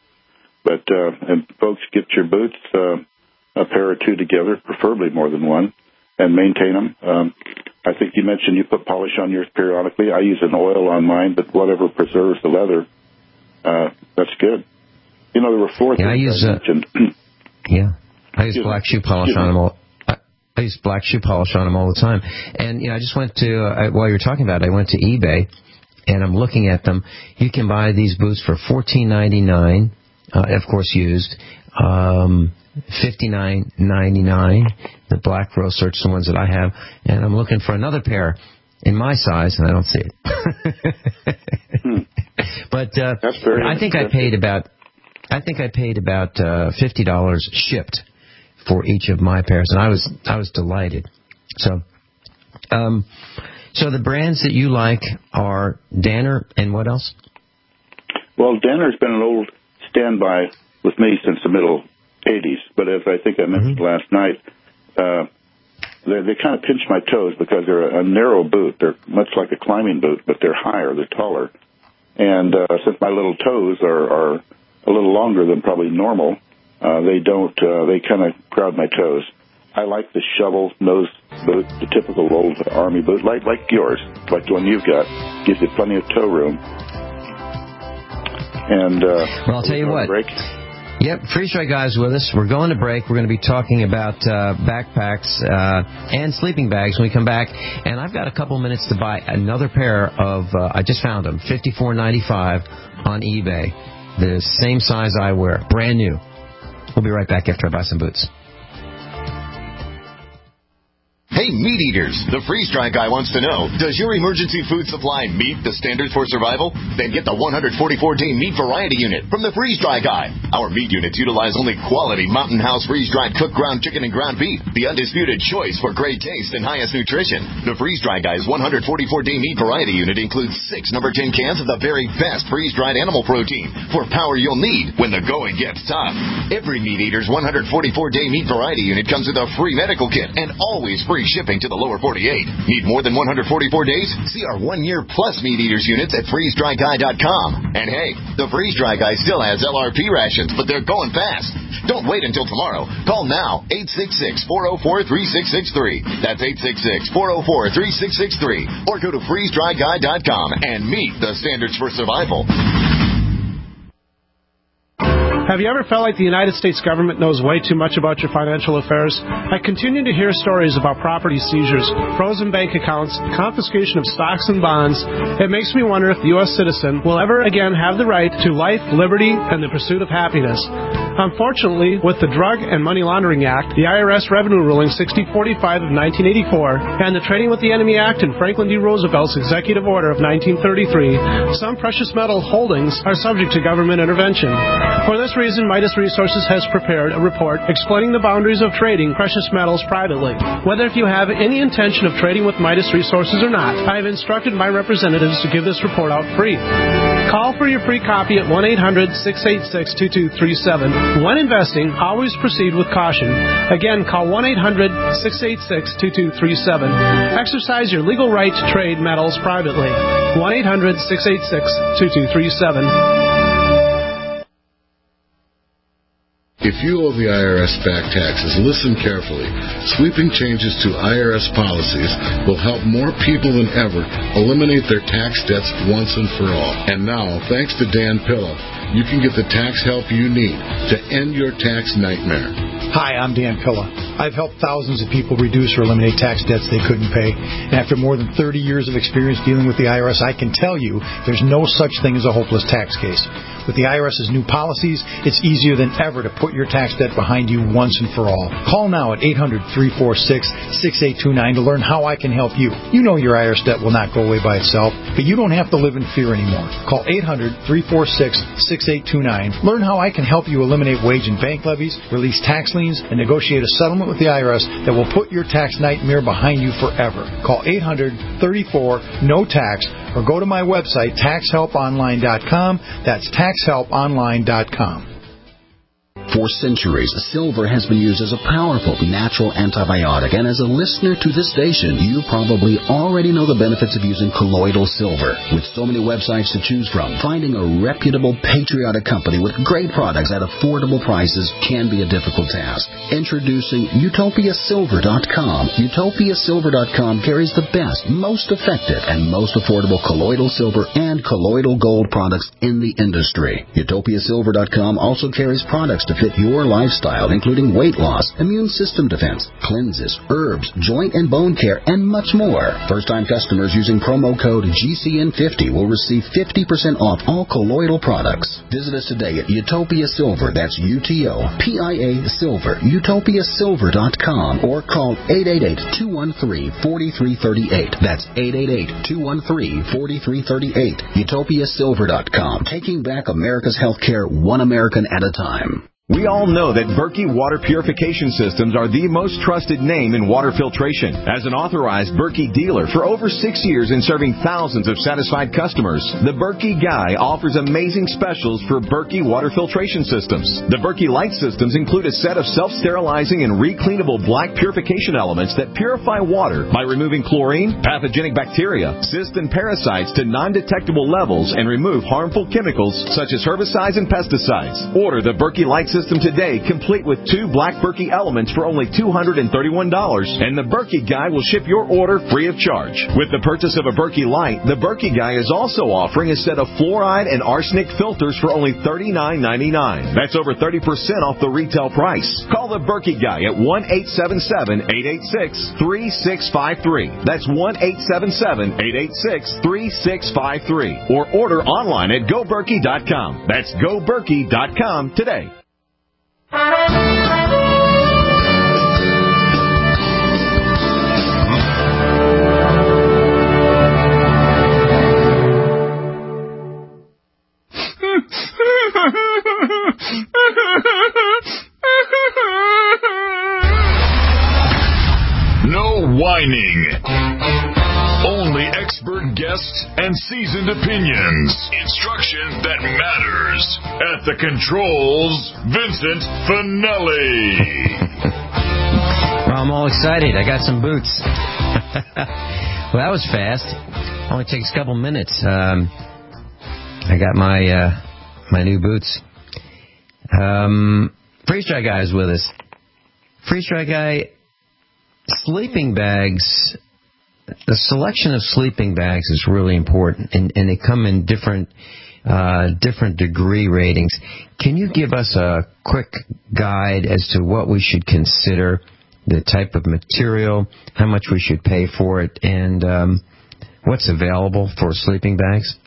But, uh, and folks, get your boots, uh, a pair or two together, preferably more than one, and maintain them. Um, I think you mentioned you put polish on yours periodically. I use an oil on mine, but whatever preserves the leather, uh, that's good. You know, there were four yeah, things I use, I uh, mentioned. yeah, I use black shoe polish on them all. Uh, I use black shoe polish on them all the time. And, you know, I just went to, uh, while you were talking about it, I went to eBay, and I'm looking at them. You can buy these boots for fourteen ninety-nine, uh, of course used, um, fifty-nine ninety-nine. The black row search, the ones that I have, and I'm looking for another pair in my size, and I don't see it. hmm. But uh, That's very I think I paid about, I think I paid about uh, fifty dollars shipped for each of my pairs, and I was I was delighted. So, um, so the brands that you like are Danner and what else? Well, Danner's been an old standby with me since the middle eighties, but as I think I mentioned mm-hmm. last night, uh, they, they kind of pinch my toes because they're a, a narrow boot. They're much like a climbing boot, but they're higher, they're taller. And uh, since my little toes are, are a little longer than probably normal, uh, they don't, uh, they kind of crowd my toes. I like the shovel nose boot, the typical old army boot, like like yours, like the one you've got. Gives you plenty of toe room. And uh, well, I'll tell you what. Break. Yep, Freeze Dry Guy's with us. We're going to break. We're going to be talking about uh, backpacks uh, and sleeping bags when we come back. And I've got a couple minutes to buy another pair of. Uh, I just found them, fifty-four ninety-five on eBay, the same size I wear, brand new. We'll be right back after I buy some boots. Hey, meat eaters, the Freeze Dry Guy wants to know, does your emergency food supply meet the standards for survival? Then get the one forty-four day meat variety unit from the Freeze Dry Guy. Our meat units utilize only quality Mountain House freeze-dried cooked ground chicken and ground beef, the undisputed choice for great taste and highest nutrition. The Freeze Dry Guy's one forty-four day meat variety unit includes six number ten cans of the very best freeze-dried animal protein for power you'll need when the going gets tough. Every meat eater's one forty-four day meat variety unit comes with a free medical kit and always free shipping to the lower forty-eight. Need more than one forty-four days? See our one-year plus Meat Eaters units at freeze dry guy dot com. And hey, the Freeze Dry Guy still has L R P rations, but they're going fast. Don't wait until tomorrow. Call now, eight six six, four oh four, three six six three. That's eight six six, four oh four, three six six three. Or go to freeze dry guy dot com and meet the standards for survival. Have you ever felt like the United States government knows way too much about your financial affairs? I continue to hear stories about property seizures, frozen bank accounts, confiscation of stocks and bonds. It makes me wonder if the U S citizen will ever again have the right to life, liberty, and the pursuit of happiness. Unfortunately, with the Drug and Money Laundering Act, the I R S Revenue Ruling sixty forty-five of nineteen eighty-four, and the Trading with the Enemy Act and Franklin D. Roosevelt's Executive Order of nineteen thirty-three, some precious metal holdings are subject to government intervention. For this reason, Midas Resources has prepared a report explaining the boundaries of trading precious metals privately. Whether if you have any intention of trading with Midas Resources or not, I have instructed my representatives to give this report out free. Call for your free copy at one eight hundred, six eight six, two two three seven. When investing, always proceed with caution. Again, call one eight hundred, six eight six, two two three seven. Exercise your legal right to trade metals privately. one eight hundred, six eight six, two two three seven. If you owe the I R S back taxes, listen carefully. Sweeping changes to I R S policies will help more people than ever eliminate their tax debts once and for all. And now, thanks to Dan Pilla, you can get the tax help you need to end your tax nightmare. Hi, I'm Dan Pilla. I've helped thousands of people reduce or eliminate tax debts they couldn't pay. And after more than thirty years of experience dealing with the I R S, I can tell you there's no such thing as a hopeless tax case. With the I R S's new policies, it's easier than ever to put your tax debt behind you once and for all. Call now at eight hundred, three four six, six eight two nine to learn how I can help you. You know your I R S debt will not go away by itself, but you don't have to live in fear anymore. Call eight hundred, three four six, six eight two nine. Learn how I can help you eliminate wage and bank levies, release tax liens, and negotiate a settlement with the I R S that will put your tax nightmare behind you forever. Call eight hundred, thirty-four, no tax or go to my website, tax help online dot com. That's tax help online dot com. For centuries, silver has been used as a powerful natural antibiotic, and as a listener to this station, you probably already know the benefits of using colloidal silver. With so many websites to choose from, finding a reputable, patriotic company with great products at affordable prices can be a difficult task. Introducing Utopia Silver dot com. Utopia Silver dot com carries the best, most effective, and most affordable colloidal silver and colloidal gold products in the industry. Utopia Silver dot com also carries products to fit your lifestyle, including weight loss, immune system defense, cleanses, herbs, joint and bone care, and much more. First-time customers using promo code G C N fifty will receive fifty percent off all colloidal products. Visit us today at Utopia Silver. That's U T O P I A Silver. utopia silver dot com or call eight eight eight, two one three, four three three eight. That's eight eight eight, two one three, four three three eight. utopia silver dot com. Taking back America's healthcare one American at a time. We all know that Berkey Water Purification Systems are the most trusted name in water filtration. As an authorized Berkey dealer for over six years and serving thousands of satisfied customers, the Berkey Guy offers amazing specials for Berkey Water Filtration Systems. The Berkey Light Systems include a set of self-sterilizing and recleanable black purification elements that purify water by removing chlorine, pathogenic bacteria, cysts, and parasites to non-detectable levels and remove harmful chemicals such as herbicides and pesticides. Order the Berkey Light System today, complete with two black Berkey elements for only two hundred thirty-one dollars, and the Berkey Guy will ship your order free of charge. With the purchase of a Berkey Light, the Berkey Guy is also offering a set of fluoride and arsenic filters for only thirty-nine ninety-nine. That's over thirty percent off the retail price. Call the Berkey Guy at one eight seven seven, eight eight six, three six five three. That's one eight seven seven, eight eight six, three six five three. Or order online at go berkey dot com. That's go berkey dot com today. No whining. Only expert guests and seasoned opinions. Instruction that matters. At the controls, Vincent Finelli. Well, I'm all excited. I got some boots. Well, that was fast. Only takes a couple minutes. Um, I got my uh, my new boots. Um, Freeze Dry Guy is with us. Freeze Dry Guy, sleeping bags. The selection of sleeping bags is really important, and, and they come in different uh, different degree ratings. Can you give us a quick guide as to what we should consider, the type of material, how much we should pay for it, and um, what's available for sleeping bags?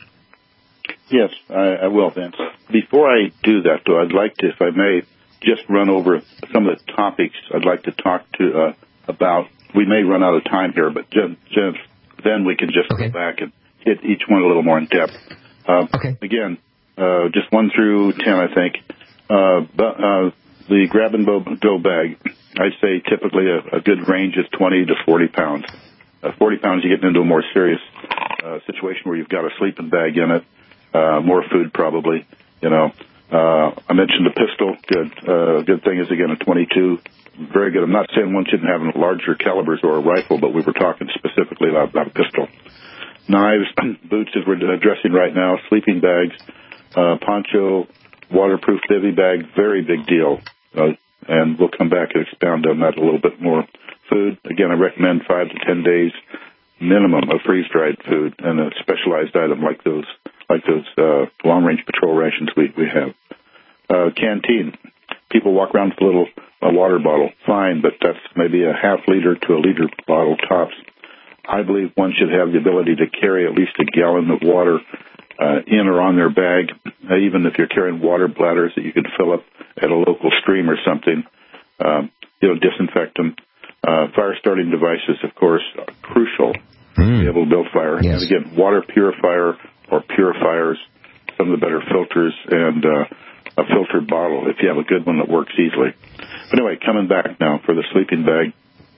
Yes, I, I will, Vince. Before I do that, though, I'd like to, if I may, just run over some of the topics I'd like to talk to uh, about. We may run out of time here, but just, just then we can just okay. go back and hit each one a little more in depth. Uh, okay. Again, uh, just one through ten, I think. Uh, but, uh, the grab and go bag, I'd say typically a, a good range is twenty to forty pounds. Uh, forty pounds, you get into a more serious uh, situation where you've got a sleeping bag in it, uh, more food probably, you know. Uh, I mentioned the pistol. Good. Uh, good thing is, again, a twenty-two. Very good. I'm not saying one shouldn't have larger calibers or a rifle, but we were talking specifically about, about a pistol. Knives, boots, as we're addressing right now, sleeping bags, uh, poncho, waterproof bivy bag, very big deal. Uh, and we'll come back and expound on that a little bit more. Food, again, I recommend five to ten days minimum of freeze-dried food and a specialized item like those like those uh, long-range patrol rations we, we have. Uh, canteen. People walk around with a little a water bottle. Fine, but that's maybe a half liter to a liter bottle tops. I believe one should have the ability to carry at least a gallon of water uh, in or on their bag, uh, even if you're carrying water bladders that you could fill up at a local stream or something. Um, you know, disinfect them. Uh, fire-starting devices, of course, are crucial mm. to be able to build fire. Yes. And again, water purifier or purifiers, some of the better filters, and uh, a filtered bottle if you have a good one that works easily. But anyway, coming back now for the sleeping bag.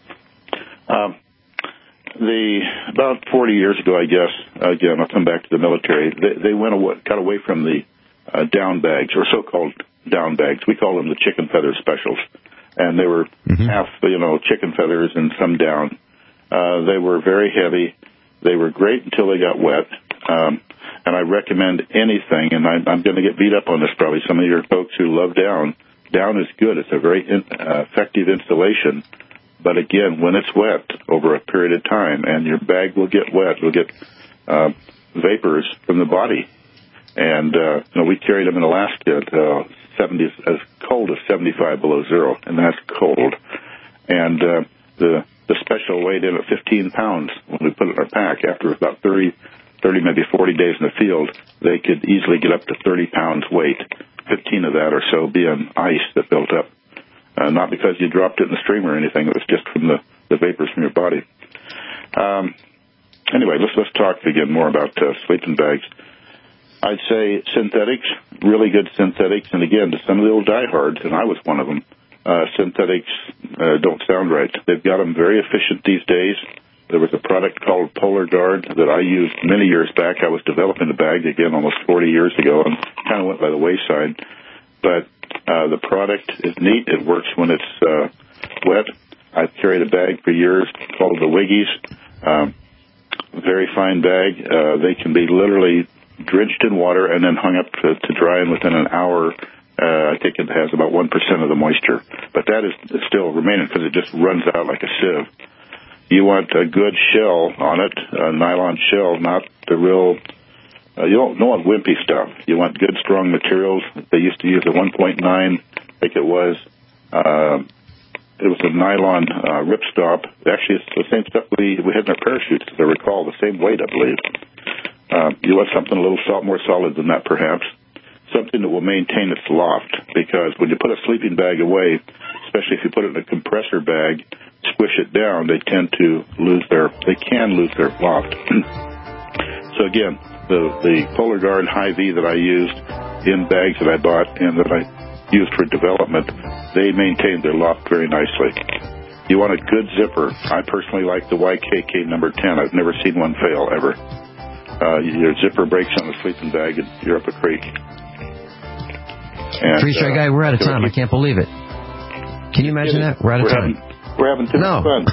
Um, the about forty years ago, I guess, again, I'll come back to the military, they, they went away, got away from the uh, down bags, or so-called down bags. We call them the chicken feather specials. And they were mm-hmm. half, you know, chicken feathers and some down. Uh, they were very heavy. They were great until they got wet. Um, and I recommend anything, and I, I'm going to get beat up on this probably, some of your folks who love down. Down is good. It's a very in, uh, effective insulation. But again, when it's wet over a period of time, and your bag will get wet, you'll get uh, vapors from the body. And, uh, you know, we carried them in Alaska at uh, seventies, as cold cold as seventy-five below zero, and that's cold. And uh, the the special weighed in at fifteen pounds when we put it in our pack. After about thirty, thirty, maybe forty days in the field, they could easily get up to thirty pounds weight, fifteen of that or so being ice that built up. Uh, not because you dropped it in the stream or anything. It was just from the, the vapors from your body. Um, anyway, let's let's talk again more about uh, sleeping bags. I'd say synthetics, really good synthetics, and again, to some of the old diehards, and I was one of them, uh, synthetics uh, don't sound right. They've got them very efficient these days. There was a product called Polar Guard that I used many years back. I was developing the bag, again, almost forty years ago, and kind of went by the wayside. But uh, the product is neat. It works when it's uh, wet. I've carried a bag for years called the Wiggies. Um, very fine bag. Uh, they can be literally drenched in water and then hung up to, to dry, and within an hour, uh, I think it has about one percent of the moisture. But that is still remaining because it just runs out like a sieve. You want a good shell on it, a nylon shell, not the real, uh, you don't, don't want wimpy stuff. You want good, strong materials. They used to use a one point nine, I think it was. Uh, it was a nylon uh, ripstop. Actually, it's the same stuff we, we had in our parachutes, as I recall, the same weight, I believe. Uh, you want something a little salt, more solid than that, perhaps. Something that will maintain its loft, because when you put a sleeping bag away, especially if you put it in a compressor bag, squish it down, they tend to lose their, they can lose their loft. So again, the, the Polar Guard Hy-Vee that I used in bags that I bought and that I used for development, they maintain their loft very nicely. You want a good zipper. I personally like the Y K K number ten. I've never seen one fail, ever. Uh, your zipper breaks on the sleeping bag, and you're up a creek. Free Strike uh, Guy, we're out of time. I can't believe it. Can you imagine that? We're out of we're time. Having, we're having too no. much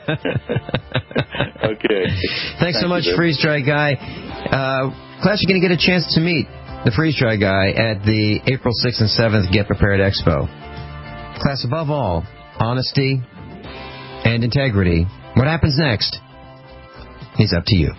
fun. Okay. Thanks so much, Free Strike Guy. Uh, class, you're going to get a chance to meet the Free Strike Guy at the April sixth and seventh Get Prepared Expo. Class, above all, honesty and integrity. What happens next is up to you.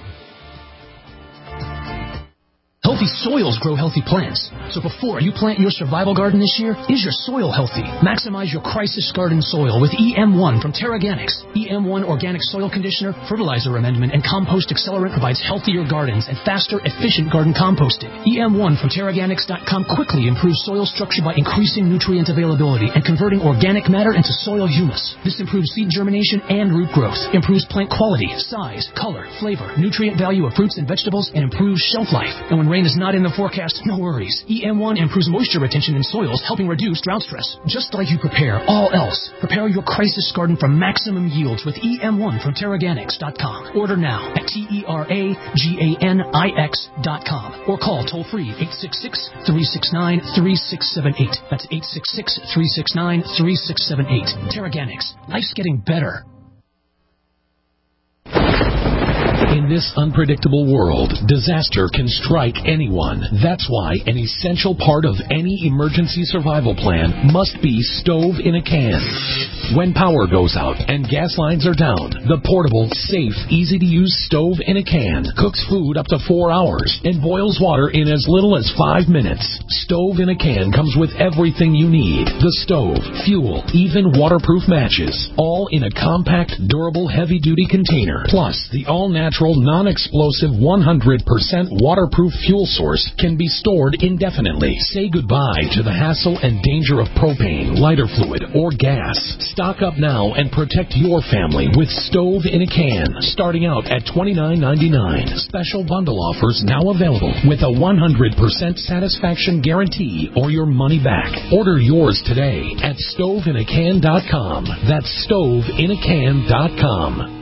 Healthy soils grow healthy plants. So before you plant your survival garden this year, is your soil healthy? Maximize your crisis garden soil with E M one from Terraganics. E M one Organic Soil Conditioner, Fertilizer Amendment, and Compost Accelerant provides healthier gardens and faster, efficient garden composting. E M one from Terraganics dot com quickly improves soil structure by increasing nutrient availability and converting organic matter into soil humus. This improves seed germination and root growth, improves plant quality, size, color, flavor, nutrient value of fruits and vegetables, and improves shelf life. And when rain is not in the forecast, no worries. E M one improves moisture retention in soils, helping reduce drought stress. Just like you prepare all else, prepare your crisis garden for maximum yields with E M one from Terraganics dot com. Order now at T E R A G A N I X dot com or call toll-free eight six six, three six nine, three six seven eight. That's eight six six, three six nine, three six seven eight. Terraganics. Life's getting better. In this unpredictable world, disaster can strike anyone. That's why an essential part of any emergency survival plan must be stove in a can. When power goes out and gas lines are down, the portable, safe, easy-to-use stove in a can cooks food up to four hours and boils water in as little as five minutes. Stove in a can comes with everything you need. The stove, fuel, even waterproof matches, all in a compact, durable, heavy-duty container. Plus, the all-natural, non-explosive, one hundred percent waterproof fuel source can be stored indefinitely. Say goodbye to the hassle and danger of propane, lighter fluid, or gas. Stock up now and protect your family with Stove in a Can, starting out at twenty-nine ninety-nine. Special bundle offers now available with a one hundred percent satisfaction guarantee or your money back. Order yours today at stove in a can dot com. That's stove in a can dot com.